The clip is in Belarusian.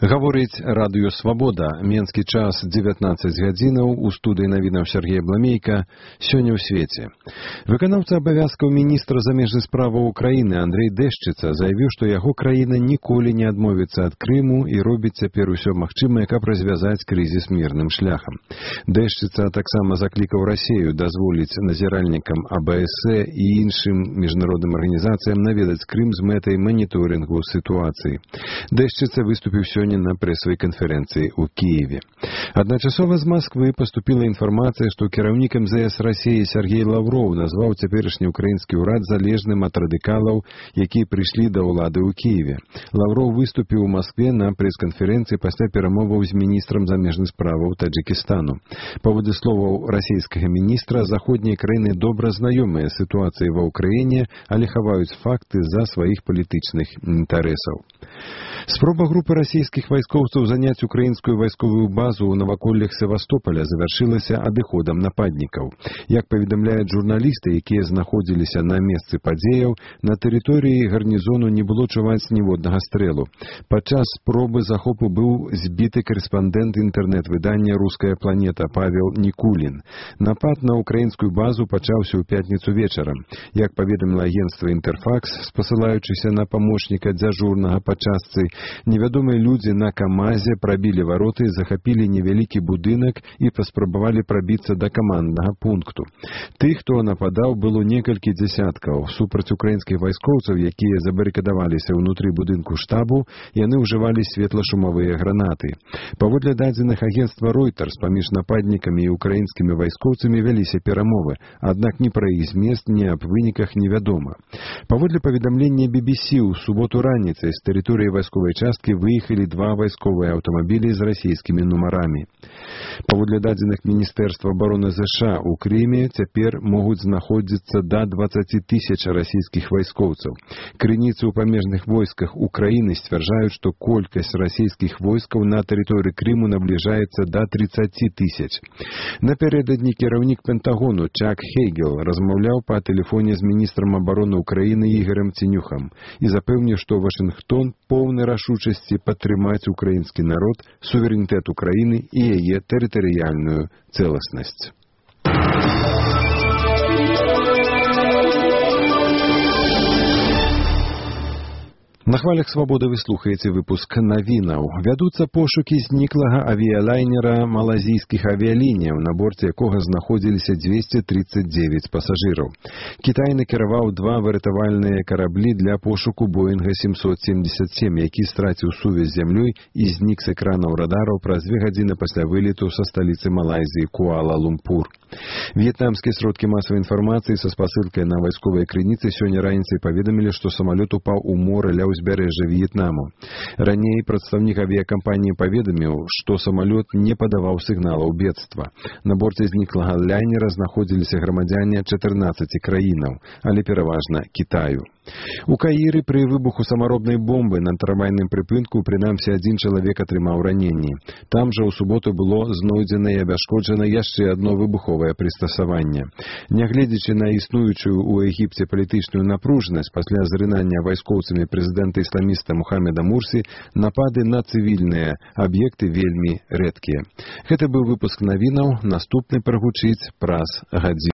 Гаворыць радыё «Свабода». Менскі час 19 гадзінаў. У студыі навінаў Сергей Бламейка. Сёння ў свеце. Выканаўца абавязкаў міністра замежных справаў Украіны Андрей Дэшчыца заявіў, што яго краіна ніколі не адмовіцца ад Крыму і робіць цяпер усё магчымае, каб развязаць крызіс мірным шляхам. Дэшчыца таксама заклікаў Расею дазволіць назіральнікам АБС і іншым міжнародным арганізацыям наведаць Крым з мэтай маніторынгу сітуацыі. Дэшчыца выступіў сёння на прэсавай канферэнцыі ў Кіеве. Адначасова з Масквы паступіла інфармацыя, што кіраўнік МЗС Расіі Сергей Лавров назваў цяперашні ўкраінскі ўрад залежным ад радыкалаў, якія прыйшлі да ўлады ў Кіеве. Лавров выступіў у Маскве на прэс-канферэнцыі пасля перамоваў з міністрам замежных справаў Таджыкістану. Паводле словаў расійскага міністра, заходнія краіны добра знаёмыя з сітуацыяй ва ўкраіне, але хаваюць факты з-за сваіх палітычных інтарэсаў. Спроба групы расійскіх вайскоўцаў заняць украінскую вайсковую базу ў наваколлях Севастополя завяршылася адыходам нападнікаў. Як паведамляюць журналісты, якія знаходзіліся на месцы падзеяў, на тэрыторыі гарнізону не было чуваць ніводнага стрэлу. Падчас спробы захопу быў збіты карэспандэнт інтэрнэт-выдання «Руская планета» Павел Нікулін. Напад на украінскую базу пачаўся ў пятніцу вечарам. Як паведаміла агенцтва «Інтэрфакс», спасылаючыся на памочніка дзяжурнага па частцы, невядомыя людзі на КамАЗе прабілі вароты, захапілі невялікі будынак і паспрабавалі прабіцца да каманднага пункту. Тых, хто нападаў, было некалькі дзясяткаў. Супраць украінскіх вайскоўцаў, якія забарыкадаваліся ўнутры будынку штабу, яны ўжывалі светла-шумавыя гранаты. Паводле дадзеных агенцтва Reuters, паміж нападнікамі і украінскімі вайскоўцамі вяліся перамовы, аднак ні пра іх змест, ні аб выніках невядома. Паводле паведамлення BBC, у суботу раніцай з тэрыторыі вайсковай часткі выехалі два вайсковыя аўтамабілі з расійскімі нумарамі. Паводле дадзеных Міністэрства абароны ЗША у Крыме цяпер могуць знаходзіцца да 20 тысяч расійскіх вайскоўцаў. Крыніцы ў памежных войсках Украіны сцвярджаюць, што колькасць расійскіх войскаў на тэрыторыі Крыму набліжаецца да 30 тысяч. Напярэдадні кіраўнік Пентагону Чак Хейгел размаўляў па тэлефоне з міністрам абароны Украіны Ігорем Ценюхам і запэўніў, што Вашынгтон поўны рашучасці падтрымаць украінскі народ, суверэнітэт Украіны і яе тэрытарыяльную цэласнасць. На хвалях «Свабоды» вы слухаеце выпуск навінаў. Вядуцца пошукі зніклага авіялайнера малазійскіх авіялініяў, на борце якога знаходзіліся 239 пасажыраў. Кітай накіраваў два выратавальныя караблі для пошуку Боінга 777, які страціў сувязь з зямлёй і знік з экранаў радараў праз 2 гадзіны пасля вылету са сталіцы Малайзіі Куала-Лумпур. В'етнамскія сродкі масавай інфармацыі са спасылкай на вайсковыя крыніцы сёння раніцай паведамілі, што самалёт упаў у мора ля ўзбярэжжа В'етнаму. Раней прадстаўнік авіякампаніі паведаміў, што самалёт не падаваў сігналаў бедства. На борце зніклага лайнера знаходзіліся грамадзяне 14 краінаў, але пераважна Кітаю. У Каіры пры выбуху самаробнай бомбы на трамвайным прыпынку прынамсі адзін чалавек атрымаў раненні. Там жа ў суботу было знойдзена і абясшкоджана яшчэ адно выбуховае прыстасаванне. Нягледзячы на існуючую ў Егіпце палітычную напружанасць пасля зрынання вайскоўцамі прэзідэнта ісламіста Мухаммеда Мурсі, напады на цывільныя аб'екты вельмі рэдкія. Гэта быў выпуск навінаў, наступны прагучыць праз гадзіну.